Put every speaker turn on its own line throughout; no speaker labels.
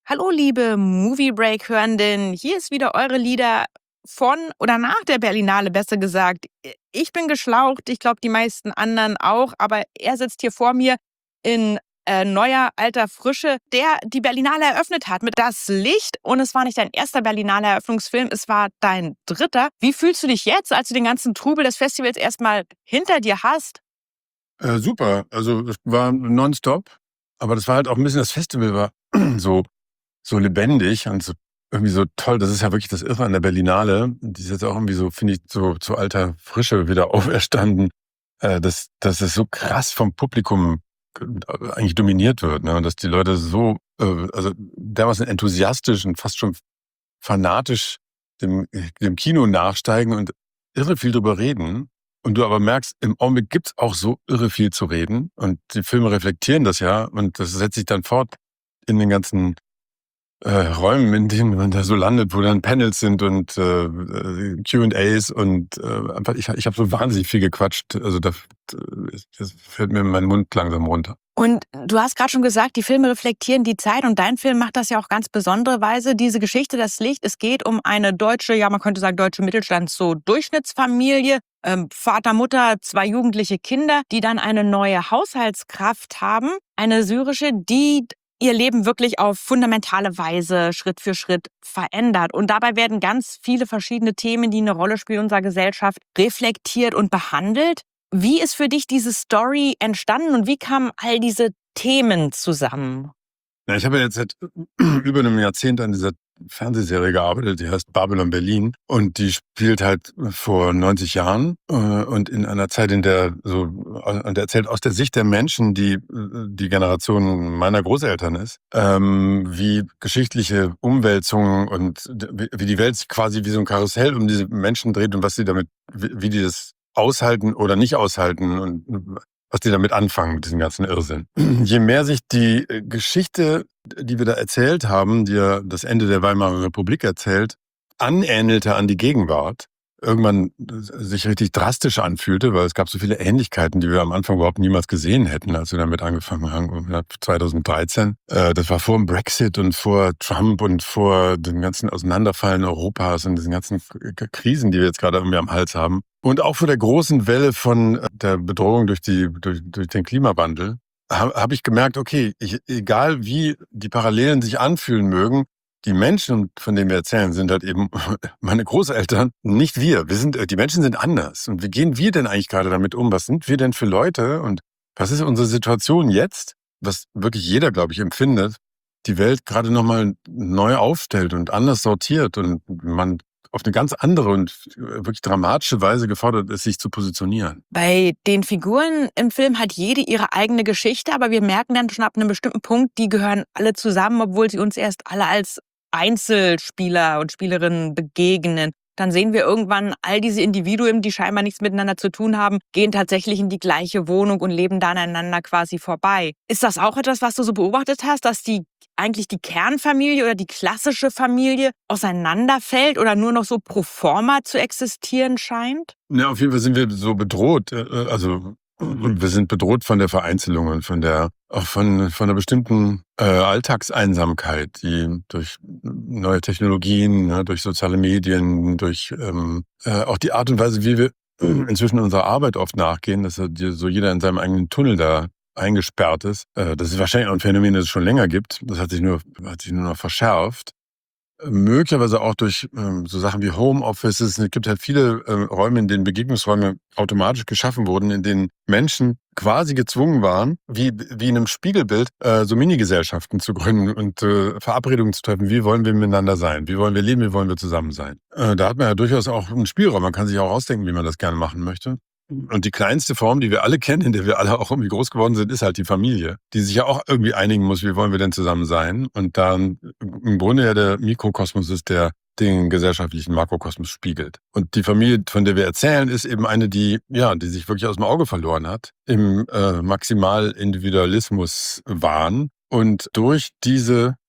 Hallo, liebe Movie Break-Hörenden. Hier ist wieder eure Lieder von oder nach der Berlinale, besser gesagt. Ich bin geschlaucht, ich glaube, die meisten anderen auch, aber er sitzt hier vor mir in neuer, alter Frische, der die Berlinale eröffnet hat mit Das Licht. Und es war nicht dein erster Berlinale Eröffnungsfilm, es war dein dritter. Wie fühlst du dich jetzt, als du den ganzen Trubel des Festivals erstmal hinter dir hast?
Super, also es war nonstop, aber das war halt auch ein bisschen, das Festival war so lebendig und so irgendwie so toll. Das ist ja wirklich das Irre an der Berlinale. Die ist jetzt auch irgendwie so, finde ich, so zu alter Frische wieder auferstanden, dass es so krass vom Publikum eigentlich dominiert wird, ne? Und dass die Leute so, also dermaßen enthusiastisch und fast schon fanatisch dem Kino nachsteigen und irre viel drüber reden. Und du aber merkst, im Augenblick gibt's auch so irre viel zu reden. Und die Filme reflektieren das ja. Und das setzt sich dann fort in den ganzen Räumen, in denen man da so landet, wo dann Panels sind und Q&As und einfach, ich habe so wahnsinnig viel gequatscht. Also das fällt mir mein Mund langsam runter.
Und du hast gerade schon gesagt, die Filme reflektieren die Zeit und dein Film macht das ja auch ganz besondere Weise. Diese Geschichte, Das Licht, es geht um eine deutsche, ja man könnte sagen deutsche Mittelstands-, so Durchschnittsfamilie, Vater, Mutter, 2 jugendliche Kinder, die dann eine neue Haushaltskraft haben, eine syrische, die ihr Leben wirklich auf fundamentale Weise Schritt für Schritt verändert. Und dabei werden ganz viele verschiedene Themen, die eine Rolle spielen in unserer Gesellschaft, reflektiert und behandelt. Wie ist für dich diese Story entstanden und wie kamen all diese Themen zusammen?
Ja, ich habe ja jetzt seit über einem Jahrzehnt an dieser Fernsehserie gearbeitet, die heißt Babylon Berlin. Und die spielt halt vor 90 Jahren und in einer Zeit, in der und erzählt aus der Sicht der Menschen, die die Generation meiner Großeltern ist, wie geschichtliche Umwälzungen und wie die Welt sich quasi wie so ein Karussell um diese Menschen dreht und was sie damit, wie die das aushalten oder nicht aushalten und was die damit anfangen, mit diesem ganzen Irrsinn. Je mehr sich die Geschichte, die wir da erzählt haben, die ja das Ende der Weimarer Republik erzählt, anähnelte an die Gegenwart, irgendwann sich richtig drastisch anfühlte, weil es gab so viele Ähnlichkeiten, die wir am Anfang überhaupt niemals gesehen hätten, als wir damit angefangen haben, 2013. Das war vor dem Brexit und vor Trump und vor dem ganzen Auseinanderfallen Europas und diesen ganzen Krisen, die wir jetzt gerade irgendwie am Hals haben. Und auch vor der großen Welle von der Bedrohung durch den Klimawandel habe ich gemerkt, okay, egal wie die Parallelen sich anfühlen mögen, die Menschen, von denen wir erzählen, sind halt eben meine Großeltern, nicht wir. Die Menschen sind anders. Und wie gehen wir denn eigentlich gerade damit um? Was sind wir denn für Leute? Und was ist unsere Situation jetzt? Was wirklich jeder, glaube ich, empfindet, die Welt gerade nochmal neu aufstellt und anders sortiert und man auf eine ganz andere und wirklich dramatische Weise gefordert ist, sich zu positionieren.
Bei den Figuren im Film hat jede ihre eigene Geschichte, aber wir merken dann schon ab einem bestimmten Punkt, die gehören alle zusammen, obwohl sie uns erst alle als Einzelspieler und Spielerinnen begegnen. Dann sehen wir irgendwann all diese Individuen, die scheinbar nichts miteinander zu tun haben, gehen tatsächlich in die gleiche Wohnung und leben da aneinander quasi vorbei. Ist das auch etwas, was du so beobachtet hast, dass eigentlich die Kernfamilie oder die klassische Familie auseinanderfällt oder nur noch so pro forma zu existieren scheint?
Ja, auf jeden Fall sind wir so bedroht. Also wir sind bedroht von der Vereinzelung und auch von einer bestimmten Alltagseinsamkeit, die durch neue Technologien, ne, durch soziale Medien, durch auch die Art und Weise, wie wir inzwischen unserer Arbeit oft nachgehen, dass so jeder in seinem eigenen Tunnel da eingesperrt ist. Das ist wahrscheinlich auch ein Phänomen, das es schon länger gibt. Das hat sich nur noch verschärft. Möglicherweise auch durch so Sachen wie Homeoffices. Es gibt halt viele Räume, in denen Begegnungsräume automatisch geschaffen wurden, in denen Menschen quasi gezwungen waren, wie in einem Spiegelbild, so Minigesellschaften zu gründen und Verabredungen zu treffen. Wie wollen wir miteinander sein? Wie wollen wir leben? Wie wollen wir zusammen sein? Da hat man ja durchaus auch einen Spielraum. Man kann sich auch ausdenken, wie man das gerne machen möchte. Und die kleinste Form, die wir alle kennen, in der wir alle auch irgendwie groß geworden sind, ist halt die Familie, die sich ja auch irgendwie einigen muss, wie wollen wir denn zusammen sein? Und dann im Grunde ja der Mikrokosmos ist, der den gesellschaftlichen Makrokosmos spiegelt. Und die Familie, von der wir erzählen, ist eben eine, die sich wirklich aus dem Auge verloren hat, im Maximalindividualismus-Wahn und durch diese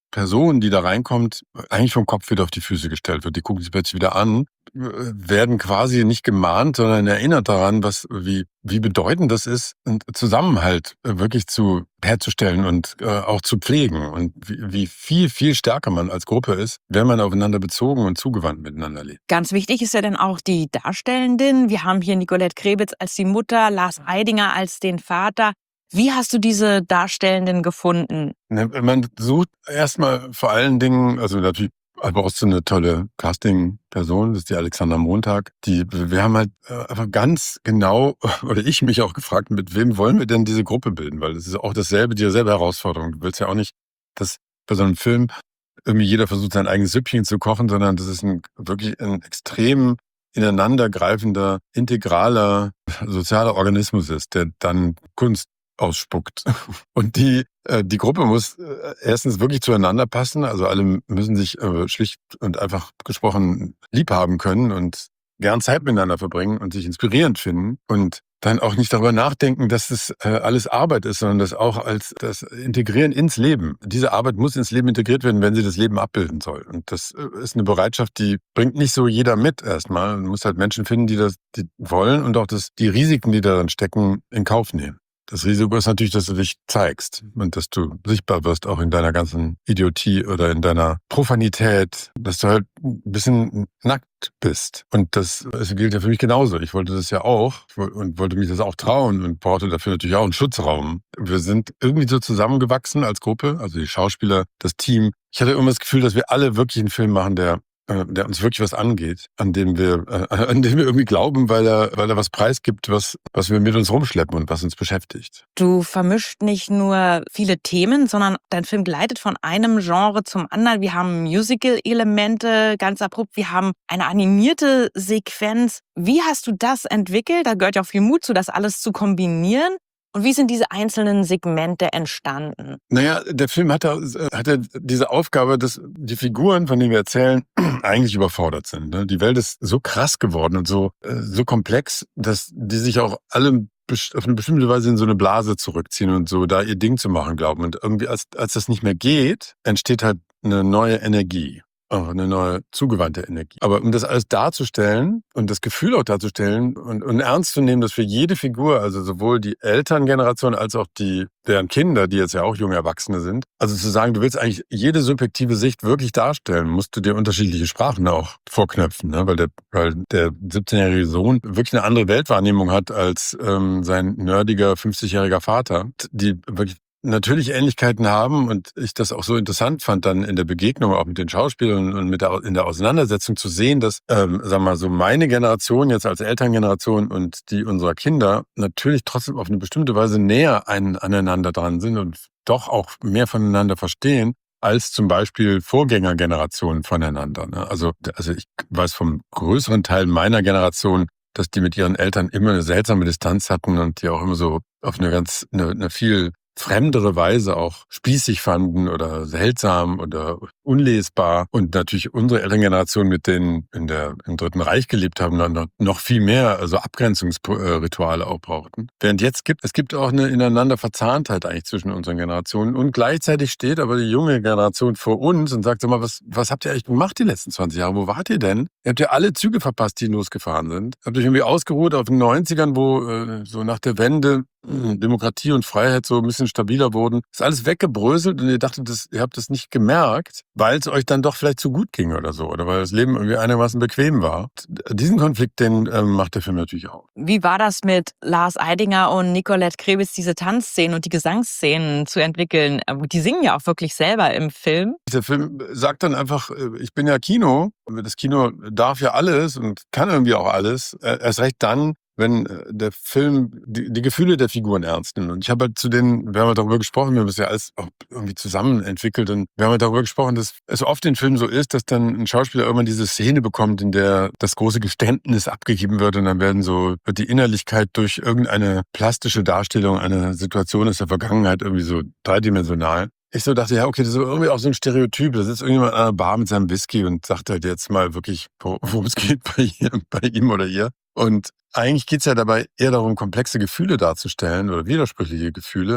Person, die da reinkommt, eigentlich vom Kopf wieder auf die Füße gestellt wird. Die gucken sich plötzlich wieder an, werden quasi nicht gemahnt, sondern erinnert daran, wie bedeutend das ist, einen Zusammenhalt wirklich herzustellen und auch zu pflegen. Und wie viel, viel stärker man als Gruppe ist, wenn man aufeinander bezogen und zugewandt miteinander lebt.
Ganz wichtig ist ja dann auch die Darstellenden. Wir haben hier Nicolette Krebitz als die Mutter, Lars Eidinger als den Vater. Wie hast du diese Darstellenden gefunden?
Man sucht erstmal vor allen Dingen, also natürlich brauchst du eine tolle Casting-Person, das ist die Alexandra Montag. Wir haben halt einfach ganz genau, oder ich mich auch gefragt, mit wem wollen wir denn diese Gruppe bilden? Weil das ist auch dieselbe Herausforderung. Du willst ja auch nicht, dass bei so einem Film irgendwie jeder versucht, sein eigenes Süppchen zu kochen, sondern das ist wirklich ein extrem ineinandergreifender, integraler, sozialer Organismus ist, der dann Kunst ausspuckt. Und die Gruppe muss erstens wirklich zueinander passen. Also alle müssen sich schlicht und einfach gesprochen lieb haben können und gern Zeit miteinander verbringen und sich inspirierend finden. Und dann auch nicht darüber nachdenken, dass es alles Arbeit ist, sondern das auch als das Integrieren ins Leben. Diese Arbeit muss ins Leben integriert werden, wenn sie das Leben abbilden soll. Und das ist eine Bereitschaft, die bringt nicht so jeder mit erstmal. Man muss halt Menschen finden, die wollen und auch die Risiken, die darin stecken, in Kauf nehmen. Das Risiko ist natürlich, dass du dich zeigst und dass du sichtbar wirst, auch in deiner ganzen Idiotie oder in deiner Profanität, dass du halt ein bisschen nackt bist. Und das gilt ja für mich genauso. Ich wollte das ja auch und wollte mich das auch trauen und brauchte dafür natürlich auch einen Schutzraum. Wir sind irgendwie so zusammengewachsen als Gruppe, also die Schauspieler, das Team. Ich hatte immer das Gefühl, dass wir alle wirklich einen Film machen, der uns wirklich was angeht, an dem wir irgendwie glauben, weil er was preisgibt, was wir mit uns rumschleppen und was uns beschäftigt.
Du vermischt nicht nur viele Themen, sondern dein Film gleitet von einem Genre zum anderen. Wir haben Musical-Elemente, ganz abrupt. Wir haben eine animierte Sequenz. Wie hast du das entwickelt? Da gehört ja auch viel Mut zu, das alles zu kombinieren. Und wie sind diese einzelnen Segmente entstanden?
Naja, der Film hatte diese Aufgabe, dass die Figuren, von denen wir erzählen, eigentlich überfordert sind. Ne? Die Welt ist so krass geworden und so komplex, dass die sich auch alle auf eine bestimmte Weise in so eine Blase zurückziehen und so da ihr Ding zu machen glauben. Und irgendwie, als das nicht mehr geht, entsteht halt eine neue Energie. Auch eine neue, zugewandte Energie. Aber um das alles darzustellen und das Gefühl auch darzustellen und ernst zu nehmen, dass für jede Figur, also sowohl die Elterngeneration als auch deren Kinder, die jetzt ja auch junge Erwachsene sind, also zu sagen, du willst eigentlich jede subjektive Sicht wirklich darstellen, musst du dir unterschiedliche Sprachen auch vorknöpfen, ne? Weil der 17-jährige Sohn wirklich eine andere Weltwahrnehmung hat als sein nerdiger 50-jähriger Vater, die wirklich natürlich Ähnlichkeiten haben und ich das auch so interessant fand, dann in der Begegnung auch mit den Schauspielern und in der Auseinandersetzung zu sehen, dass, sagen wir mal so, meine Generation jetzt als Elterngeneration und die unserer Kinder natürlich trotzdem auf eine bestimmte Weise näher aneinander dran sind und doch auch mehr voneinander verstehen, als zum Beispiel Vorgängergenerationen voneinander. Ne? Also ich weiß vom größeren Teil meiner Generation, dass die mit ihren Eltern immer eine seltsame Distanz hatten und die auch immer so auf eine viel fremdere Weise auch spießig fanden oder seltsam oder unlesbar. Und natürlich unsere Elterngeneration, mit denen im Dritten Reich gelebt haben, dann noch viel mehr, also Abgrenzungsrituale auch brauchten. Während es gibt auch eine ineinander Verzahntheit eigentlich zwischen unseren Generationen. Und gleichzeitig steht aber die junge Generation vor uns und sagt, sag mal, was habt ihr eigentlich gemacht die letzten 20 Jahre? Wo wart ihr denn? Ihr habt ja alle Züge verpasst, die losgefahren sind. Habt euch irgendwie ausgeruht auf den 90ern, wo so nach der Wende Demokratie und Freiheit so ein bisschen stabiler wurden. Ist alles weggebröselt und ihr dachtet, ihr habt das nicht gemerkt, weil es euch dann doch vielleicht zu gut ging oder so. Oder weil das Leben irgendwie einigermaßen bequem war. Diesen Konflikt, den macht der Film natürlich auch.
Wie war das mit Lars Eidinger und Nicolette Krebitz, diese Tanzszenen und die Gesangsszenen zu entwickeln? Die singen ja auch wirklich selber im Film.
Der Film sagt dann einfach, ich bin ja Kino. Das Kino darf ja alles und kann irgendwie auch alles. Erst recht dann, wenn der Film die Gefühle der Figuren ernst nimmt. Und wir haben halt darüber gesprochen, wir haben das ja alles auch irgendwie zusammen entwickelt und wir haben halt darüber gesprochen, dass es oft in Filmen so ist, dass dann ein Schauspieler irgendwann diese Szene bekommt, in der das große Geständnis abgegeben wird und dann wird die Innerlichkeit durch irgendeine plastische Darstellung einer Situation aus der Vergangenheit irgendwie so dreidimensional. Ich so dachte, ja, okay, das ist irgendwie auch so ein Stereotyp. Da sitzt irgendjemand an einer Bar mit seinem Whisky und sagt halt jetzt mal wirklich, worum es geht bei ihm oder ihr. Und eigentlich geht's ja dabei eher darum, komplexe Gefühle darzustellen oder widersprüchliche Gefühle.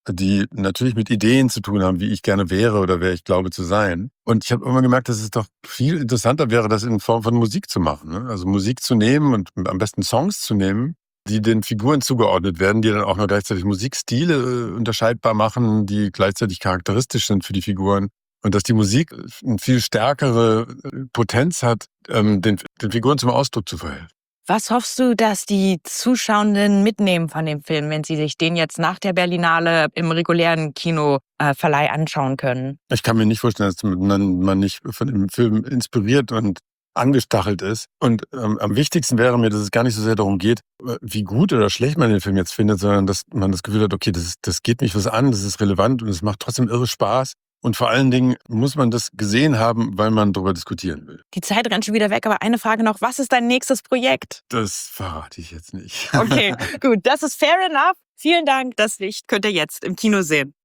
die natürlich mit Ideen zu tun haben, wie ich gerne wäre oder wer ich glaube zu sein. Und ich habe immer gemerkt, dass es doch viel interessanter wäre, das in Form von Musik zu machen. Ne? Also Musik zu nehmen und am besten Songs zu nehmen, die den Figuren zugeordnet werden, die dann auch noch gleichzeitig Musikstile unterscheidbar machen, die gleichzeitig charakteristisch sind für die Figuren. Und dass die Musik eine viel stärkere Potenz hat, den Figuren zum Ausdruck zu verhelfen.
Was hoffst du, dass die Zuschauenden mitnehmen von dem Film, wenn sie sich den jetzt nach der Berlinale im regulären Kinoverleih anschauen können?
Ich kann mir nicht vorstellen, dass man nicht von dem Film inspiriert und angestachelt ist. Und am wichtigsten wäre mir, dass es gar nicht so sehr darum geht, wie gut oder schlecht man den Film jetzt findet, sondern dass man das Gefühl hat, okay, das geht mich was an, das ist relevant und es macht trotzdem irre Spaß. Und vor allen Dingen muss man das gesehen haben, weil man darüber diskutieren will.
Die Zeit rennt schon wieder weg, aber eine Frage noch. Was ist dein nächstes Projekt?
Das verrate ich jetzt nicht.
Okay, gut. Das ist fair enough. Vielen Dank. Das Licht könnt ihr jetzt im Kino sehen.